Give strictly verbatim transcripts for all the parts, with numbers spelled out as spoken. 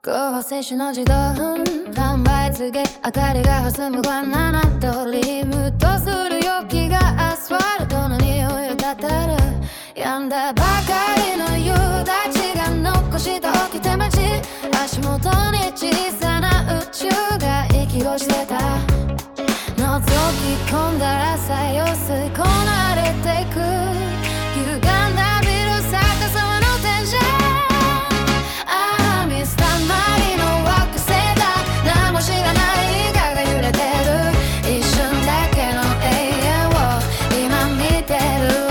合成種の自動販売告げ明かりが弾むバナナドリームとする陽気がアスファルトの匂いをたたる病んだばかりの夕立が残した起きて街足元に小さな宇宙が息をしてた覗き込んだらさよ吸い込まれていく歪んだビル逆さまの天井ああミスターマリの惑星だ何も知らないがが揺れてる一瞬だけの永遠を今見てる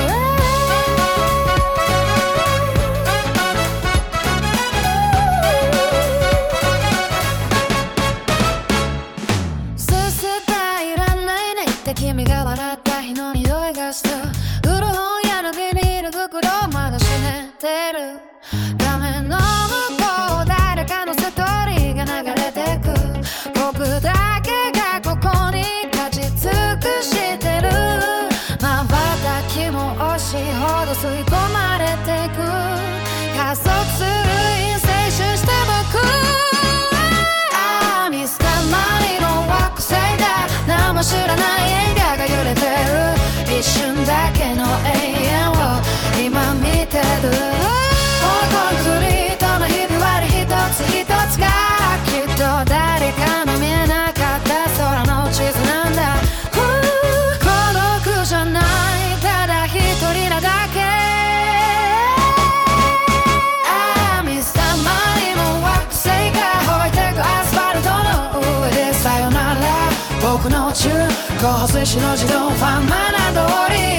君が笑った日の匂いがした古本屋のビニール袋まだ閉めてる画面の向こう誰かのストーリーが流れてく僕だけがここに勝ち尽くしてる瞬きも惜しいほど吸い込まれてく加速するインセーションした僕ああミスターマリの惑星だ何も知らない揺れてる一瞬だけの永遠を今見てるコンクリートのひび割り一つ一つがきっと誰かの見えなかった空の地図なんだ孤独じゃないただ一人なだけああミスターマリの惑星が吠えてくアスファルトの上でさよなら僕の宇宙合成種の自動ファンマナ通り